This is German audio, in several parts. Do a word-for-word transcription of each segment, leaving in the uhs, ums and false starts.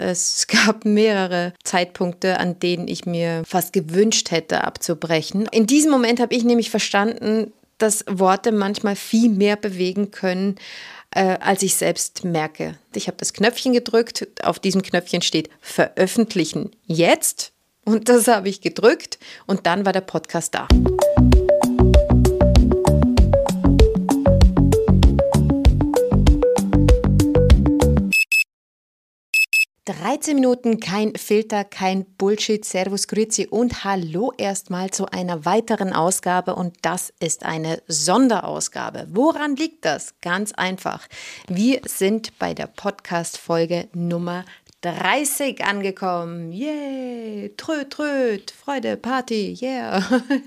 Es gab mehrere Zeitpunkte, an denen ich mir fast gewünscht hätte, abzubrechen. In diesem Moment habe ich nämlich verstanden, dass Worte manchmal viel mehr bewegen können, äh, als ich selbst merke. Ich habe das Knöpfchen gedrückt, auf diesem Knöpfchen steht Veröffentlichen jetzt und das habe ich gedrückt und dann war der Podcast da. dreizehn Minuten, kein Filter, kein Bullshit, Servus, Grüezi und Hallo erstmal zu einer weiteren Ausgabe und das ist eine Sonderausgabe. Woran liegt das? Ganz einfach. Wir sind bei der Podcast-Folge Nummer dreißig angekommen. Yay, tröd, tröd, Freude, Party, yeah.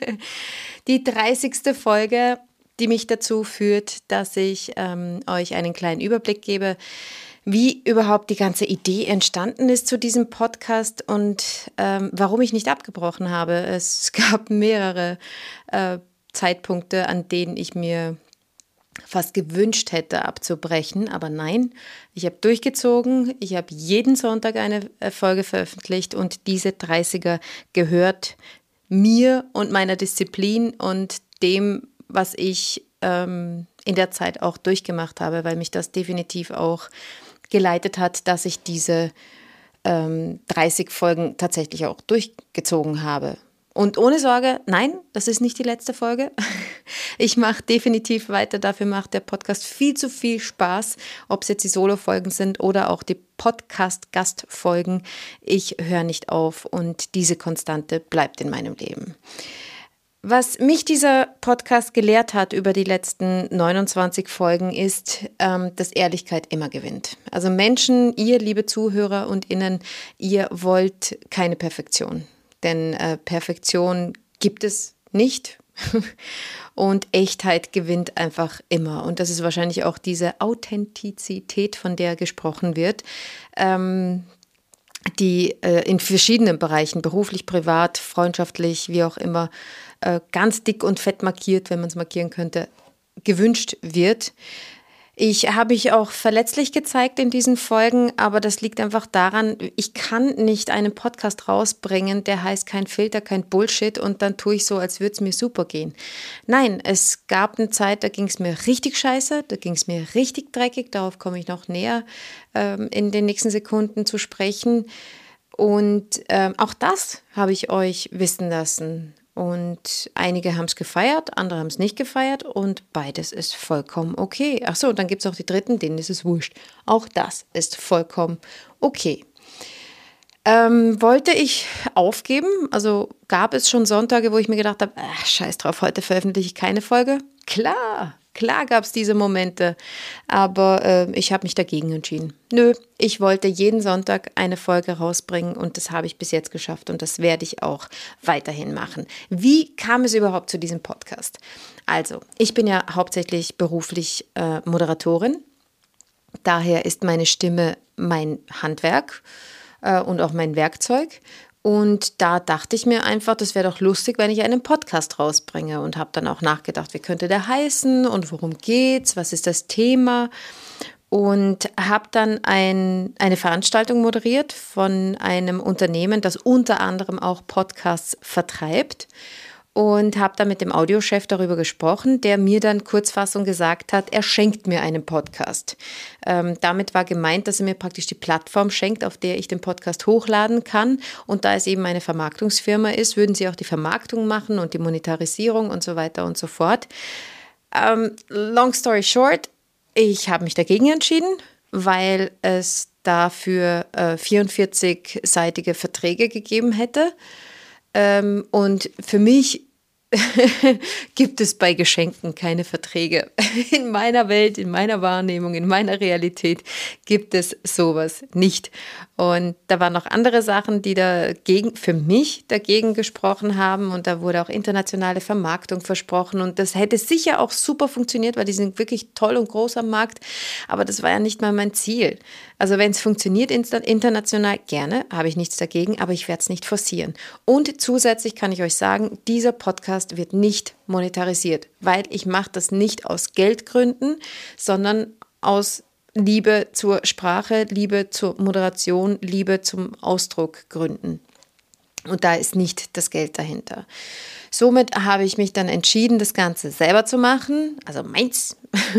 Die dreißigste Folge, die mich dazu führt, dass ich ähm, euch einen kleinen Überblick gebe, wie überhaupt die ganze Idee entstanden ist zu diesem Podcast und ähm, warum ich nicht abgebrochen habe. Es gab mehrere äh, Zeitpunkte, an denen ich mir fast gewünscht hätte, abzubrechen. Aber nein, ich habe durchgezogen. Ich habe jeden Sonntag eine Folge veröffentlicht und diese dreißiger gehört mir und meiner Disziplin und dem, was ich ähm, in der Zeit auch durchgemacht habe, weil mich das definitiv auch geleitet hat, dass ich diese ähm, dreißig Folgen tatsächlich auch durchgezogen habe. Und ohne Sorge, nein, das ist nicht die letzte Folge. Ich mache definitiv weiter, dafür macht der Podcast viel zu viel Spaß, ob es jetzt die Solo-Folgen sind oder auch die Podcast-Gastfolgen. Ich höre nicht auf und diese Konstante bleibt in meinem Leben. Was mich dieser Podcast gelehrt hat über die letzten neunundzwanzig Folgen ist, ähm, dass Ehrlichkeit immer gewinnt. Also Menschen, ihr liebe Zuhörer und Innen, ihr wollt keine Perfektion. Denn äh, Perfektion gibt es nicht und Echtheit gewinnt einfach immer. Und das ist wahrscheinlich auch diese Authentizität, von der gesprochen wird, ähm, die äh, in verschiedenen Bereichen, beruflich, privat, freundschaftlich, wie auch immer, äh, ganz dick und fett markiert, wenn man es markieren könnte, gewünscht wird. Ich habe mich auch verletzlich gezeigt in diesen Folgen, aber das liegt einfach daran, ich kann nicht einen Podcast rausbringen, der heißt kein Filter, kein Bullshit und dann tue ich so, als würde es mir super gehen. Nein, es gab eine Zeit, da ging es mir richtig scheiße, da ging es mir richtig dreckig, darauf komme ich noch näher ähm, in den nächsten Sekunden zu sprechen. Und ähm, auch das habe ich euch wissen lassen. Und einige haben es gefeiert, andere haben es nicht gefeiert und beides ist vollkommen okay. Ach so, und dann gibt es auch die Dritten, denen ist es wurscht. Auch das ist vollkommen okay. Ähm, wollte ich aufgeben? Also gab es schon Sonntage, wo ich mir gedacht habe, ach, scheiß drauf, heute veröffentliche ich keine Folge? Klar, klar gab es diese Momente, aber äh, ich habe mich dagegen entschieden. Nö, ich wollte jeden Sonntag eine Folge rausbringen und das habe ich bis jetzt geschafft und das werde ich auch weiterhin machen. Wie kam es überhaupt zu diesem Podcast? Also, ich bin ja hauptsächlich beruflich äh, Moderatorin, daher ist meine Stimme mein Handwerk äh, und auch mein Werkzeug. Und da dachte ich mir einfach, das wäre doch lustig, wenn ich einen Podcast rausbringe und habe dann auch nachgedacht, wie könnte der heißen und worum geht's, was ist das Thema und habe dann ein, eine Veranstaltung moderiert von einem Unternehmen, das unter anderem auch Podcasts vertreibt und habe dann mit dem Audiochef darüber gesprochen, der mir dann Kurzfassung gesagt hat, er schenkt mir einen Podcast. Ähm, damit war gemeint, dass er mir praktisch die Plattform schenkt, auf der ich den Podcast hochladen kann. Und da es eben eine Vermarktungsfirma ist, würden sie auch die Vermarktung machen und die Monetarisierung und so weiter und so fort. Ähm, long story short, ich habe mich dagegen entschieden, weil es dafür äh, vierundvierzig-seitige Verträge gegeben hätte. Ähm, und für mich gibt es bei Geschenken keine Verträge. In meiner Welt, in meiner Wahrnehmung, in meiner Realität gibt es sowas nicht. Und da waren noch andere Sachen, die dagegen, für mich dagegen gesprochen haben. Und da wurde auch internationale Vermarktung versprochen. Und das hätte sicher auch super funktioniert, weil die sind wirklich toll und groß am Markt. Aber das war ja nicht mal mein Ziel. Also wenn es funktioniert international, gerne, habe ich nichts dagegen, aber ich werde es nicht forcieren. Und zusätzlich kann ich euch sagen, dieser Podcast wird nicht monetarisiert, weil ich mache das nicht aus Geldgründen, sondern aus Liebe zur Sprache, Liebe zur Moderation, Liebe zum Ausdruck gründen. Und da ist nicht das Geld dahinter. Somit habe ich mich dann entschieden, das Ganze selber zu machen, also meins,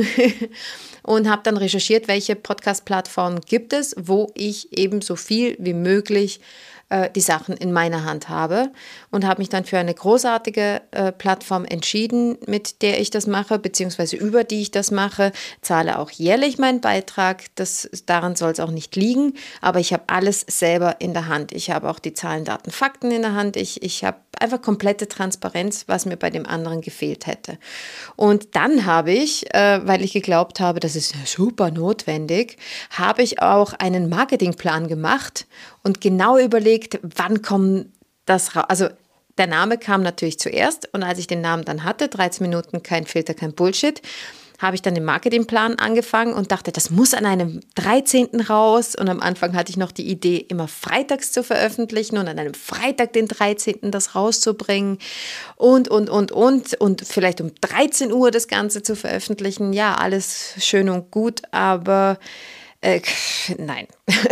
und habe dann recherchiert, welche Podcast-Plattformen gibt es, wo ich eben so viel wie möglich äh, die Sachen in meiner Hand habe und habe mich dann für eine großartige äh, Plattform entschieden, mit der ich das mache, beziehungsweise über die ich das mache, zahle auch jährlich meinen Beitrag, das, daran soll es auch nicht liegen, aber ich habe alles selber in der Hand. Ich habe auch die Zahlen, Daten, Fakten in der Hand, ich, ich habe einfach komplette Transparenz, was mir bei dem anderen gefehlt hätte. Und dann habe ich, äh, weil ich geglaubt habe, das ist super notwendig, habe ich auch einen Marketingplan gemacht und genau überlegt, wann kommt das raus. Also der Name kam natürlich zuerst und als ich den Namen dann hatte, dreizehn Minuten, kein Filter, kein Bullshit, habe ich dann den Marketingplan angefangen und dachte, das muss an einem dreizehnten raus. Und am Anfang hatte ich noch die Idee, immer freitags zu veröffentlichen und an einem Freitag, den dreizehnten das rauszubringen und, und, und, und. Und vielleicht um dreizehn Uhr das Ganze zu veröffentlichen. Ja, alles schön und gut, aber äh, nein,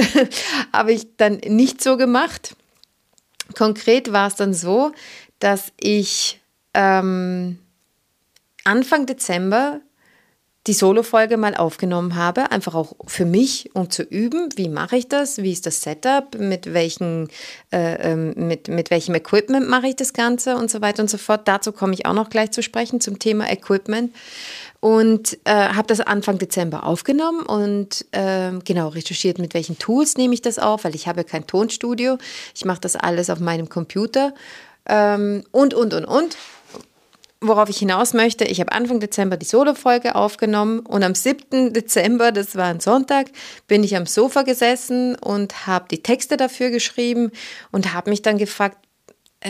habe ich dann nicht so gemacht. Konkret war es dann so, dass ich ähm, Anfang Dezember die Solo-Folge mal aufgenommen habe, einfach auch für mich, um zu üben, wie mache ich das, wie ist das Setup, mit, welchen, äh, mit, mit welchem Equipment mache ich das Ganze und so weiter und so fort. Dazu komme ich auch noch gleich zu sprechen, zum Thema Equipment. Und äh, habe das Anfang Dezember aufgenommen und äh, genau recherchiert, mit welchen Tools nehme ich das auf, weil ich habe kein Tonstudio. Ich mache das alles auf meinem Computer ähm, und, und, und, und. Worauf ich hinaus möchte, ich habe Anfang Dezember die Solo-Folge aufgenommen und am siebten Dezember, das war ein Sonntag, bin ich am Sofa gesessen und habe die Texte dafür geschrieben und habe mich dann gefragt, äh,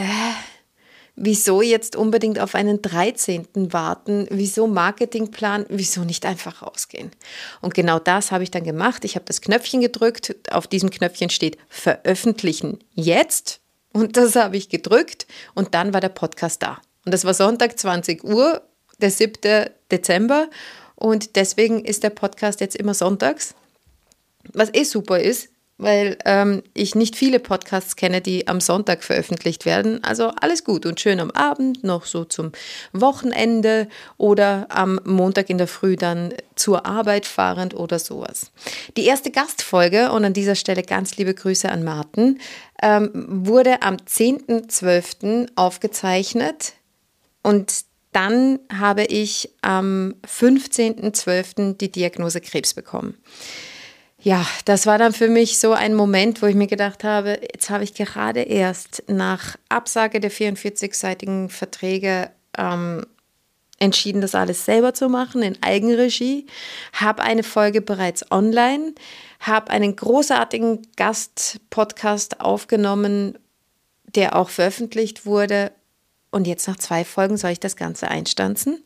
wieso jetzt unbedingt auf einen dreizehnten warten, wieso Marketingplan, wieso nicht einfach rausgehen. Und genau das habe ich dann gemacht. Ich habe das Knöpfchen gedrückt, auf diesem Knöpfchen steht Veröffentlichen jetzt und das habe ich gedrückt und dann war der Podcast da. Und das war Sonntag, zwanzig Uhr, der siebten Dezember. Und deswegen ist der Podcast jetzt immer sonntags, was eh super ist, weil ähm, ich nicht viele Podcasts kenne, die am Sonntag veröffentlicht werden. Also alles gut und schön am Abend, noch so zum Wochenende oder am Montag in der Früh dann zur Arbeit fahrend oder sowas. Die erste Gastfolge, und an dieser Stelle ganz liebe Grüße an Martin, ähm, wurde am zehnten zwölften aufgezeichnet. Und dann habe ich am fünfzehnten zwölften die Diagnose Krebs bekommen. Ja, das war dann für mich so ein Moment, wo ich mir gedacht habe, jetzt habe ich gerade erst nach Absage der vierundvierzigseitigen Verträge ähm, entschieden, das alles selber zu machen, in Eigenregie, habe eine Folge bereits online, habe einen großartigen Gastpodcast aufgenommen, der auch veröffentlicht wurde. Und jetzt nach zwei Folgen soll ich das Ganze einstanzen.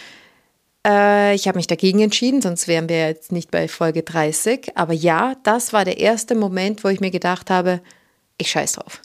Äh, ich habe mich dagegen entschieden, sonst wären wir jetzt nicht bei Folge dreißig. Aber ja, das war der erste Moment, wo ich mir gedacht habe, ich scheiß drauf.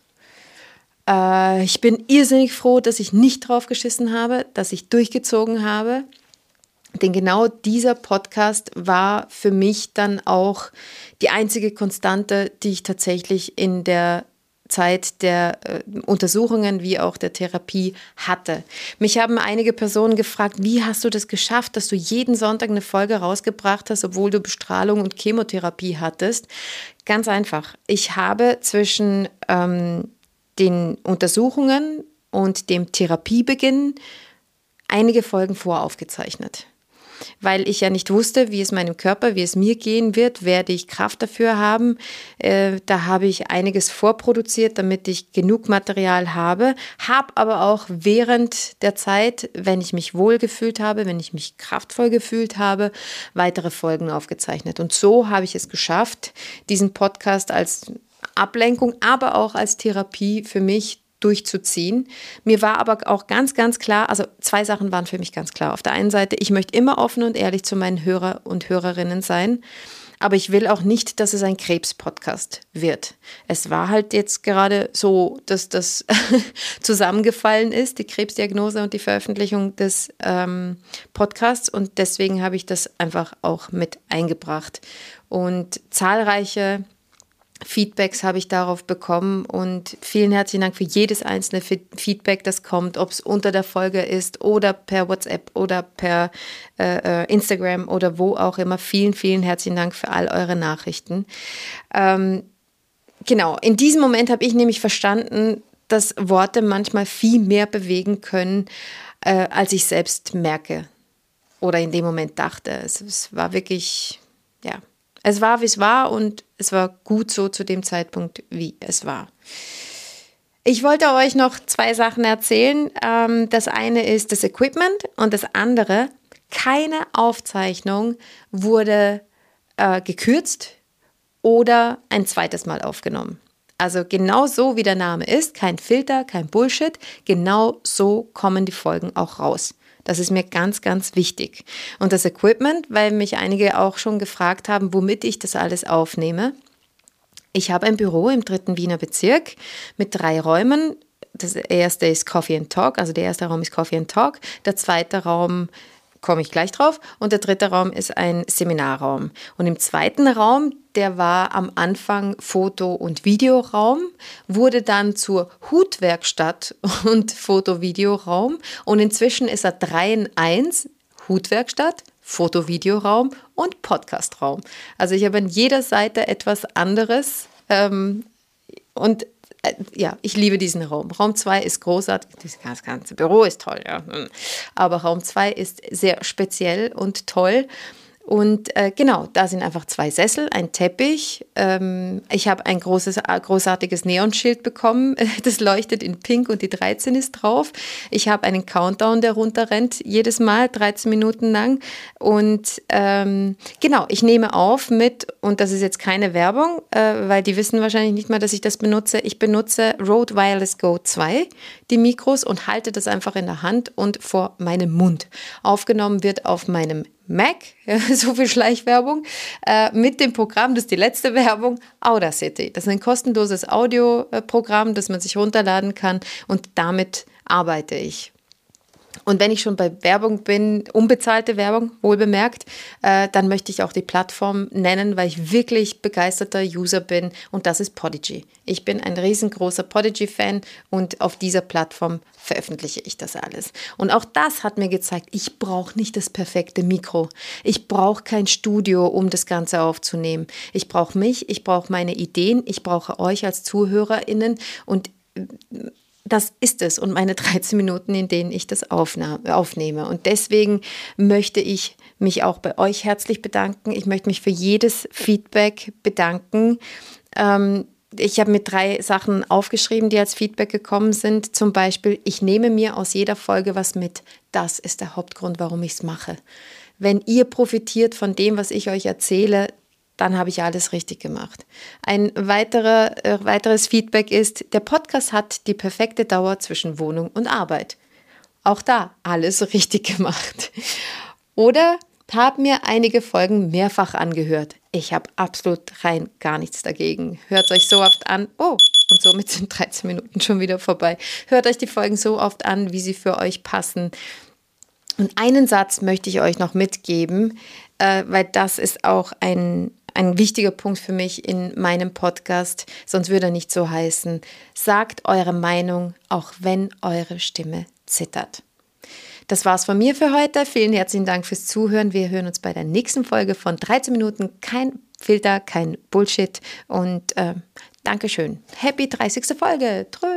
Äh, ich bin irrsinnig froh, dass ich nicht drauf geschissen habe, dass ich durchgezogen habe. Denn genau dieser Podcast war für mich dann auch die einzige Konstante, die ich tatsächlich in der Zeit der äh, Untersuchungen wie auch der Therapie hatte. Mich haben einige Personen gefragt, wie hast du das geschafft, dass du jeden Sonntag eine Folge rausgebracht hast, obwohl du Bestrahlung und Chemotherapie hattest? Ganz einfach. Ich habe zwischen ähm, den Untersuchungen und dem Therapiebeginn einige Folgen voraufgezeichnet. Weil ich ja nicht wusste, wie es meinem Körper, wie es mir gehen wird, werde ich Kraft dafür haben. Äh, da habe ich einiges vorproduziert, damit ich genug Material habe, habe aber auch während der Zeit, wenn ich mich wohl gefühlt habe, wenn ich mich kraftvoll gefühlt habe, weitere Folgen aufgezeichnet. Und so habe ich es geschafft, diesen Podcast als Ablenkung, aber auch als Therapie für mich durchzuziehen. Mir war aber auch ganz, ganz klar, also zwei Sachen waren für mich ganz klar. Auf der einen Seite, ich möchte immer offen und ehrlich zu meinen Hörer und Hörerinnen sein. aber ich will auch nicht, dass es ein Krebs-Podcast wird. Es war halt jetzt gerade so, dass das zusammengefallen ist, die Krebsdiagnose und die Veröffentlichung des ähm, Podcasts. Und deswegen habe ich das einfach auch mit eingebracht. Und zahlreiche Feedbacks habe ich darauf bekommen und vielen herzlichen Dank für jedes einzelne Feedback, das kommt, ob es unter der Folge ist oder per WhatsApp oder per äh, Instagram oder wo auch immer. Vielen, vielen herzlichen Dank für all eure Nachrichten. Ähm, genau, in diesem Moment habe ich nämlich verstanden, dass Worte manchmal viel mehr bewegen können, äh, als ich selbst merke oder in dem Moment dachte. Es, es war wirklich, ja, es war, wie es war und es war gut so zu dem Zeitpunkt, wie es war. Ich wollte euch noch zwei Sachen erzählen. Das eine ist das Equipment und das andere, keine Aufzeichnung wurde äh, gekürzt oder ein zweites Mal aufgenommen. Also genau so, wie der Name ist, kein Filter, kein Bullshit, genau so kommen die Folgen auch raus. Das ist mir ganz, ganz wichtig. Und das Equipment, weil mich einige auch schon gefragt haben, womit ich das alles aufnehme. Ich habe ein Büro im dritten Wiener Bezirk mit drei Räumen. Das erste ist Coffee and Talk, also der erste Raum ist Coffee and Talk. Der zweite Raum komme ich gleich drauf. Und der dritte Raum ist ein Seminarraum. Und im zweiten Raum, der war am Anfang Foto- und Videoraum, wurde dann zur Hutwerkstatt und Foto-Videoraum. Und inzwischen ist er drei in eins, Hutwerkstatt, Foto-Videoraum und Podcastraum. Also ich habe an jeder Seite etwas anderes. Ähm, und Ja, ich liebe diesen Raum. Raum zwei ist großartig, das ganze Büro ist toll, ja. Aber Raum zwei ist sehr speziell und toll. Und äh, genau, da sind einfach zwei Sessel, ein Teppich. Ähm, ich habe ein großes, großartiges Neonschild bekommen, das leuchtet in Pink und die dreizehn ist drauf. Ich habe einen Countdown, der runterrennt, jedes Mal, dreizehn Minuten lang. Und ähm, genau, ich nehme auf mit, und das ist jetzt keine Werbung, äh, weil die wissen wahrscheinlich nicht mal, dass ich das benutze. Ich benutze Rode Wireless Go zwei, die Mikros, und halte das einfach in der Hand und vor meinem Mund. Aufgenommen wird auf meinem Mac, so viel Schleichwerbung, äh, mit dem Programm, das ist die letzte Werbung, Audacity. Das ist ein kostenloses Audioprogramm, das man sich runterladen kann, und damit arbeite ich. Und wenn ich schon bei Werbung bin, unbezahlte Werbung, wohlbemerkt, äh, dann möchte ich auch die Plattform nennen, weil ich wirklich begeisterter User bin, und das ist Podigy. Ich bin ein riesengroßer Podigy-Fan und auf dieser Plattform veröffentliche ich das alles. Und auch das hat mir gezeigt, ich brauche nicht das perfekte Mikro. Ich brauche kein Studio, um das Ganze aufzunehmen. Ich brauche mich, ich brauche meine Ideen, ich brauche euch als ZuhörerInnen, und das ist es, und meine dreizehn Minuten, in denen ich das aufnehme. Und deswegen möchte ich mich auch bei euch herzlich bedanken. Ich möchte mich für jedes Feedback bedanken. Ähm, ich habe mir drei Sachen aufgeschrieben, die als Feedback gekommen sind. Zum Beispiel, ich nehme mir aus jeder Folge was mit. Das ist der Hauptgrund, warum ich es mache. Wenn ihr profitiert von dem, was ich euch erzähle, dann habe ich alles richtig gemacht. Ein weiterer, äh, weiteres Feedback ist, der Podcast hat die perfekte Dauer zwischen Wohnung und Arbeit. Auch da alles richtig gemacht. Oder habe mir einige Folgen mehrfach angehört. Ich habe absolut rein gar nichts dagegen. Hört euch so oft an. Oh, und somit sind dreizehn Minuten schon wieder vorbei. Hört euch die Folgen so oft an, wie sie für euch passen. Und einen Satz möchte ich euch noch mitgeben, äh, weil das ist auch ein Ein wichtiger Punkt für mich in meinem Podcast, sonst würde er nicht so heißen. Sagt eure Meinung, auch wenn eure Stimme zittert. Das war's von mir für heute. Vielen herzlichen Dank fürs Zuhören. Wir hören uns bei der nächsten Folge von dreizehn Minuten. Kein Filter, kein Bullshit. Und äh, Dankeschön. Happy dreißigste Folge. Trö.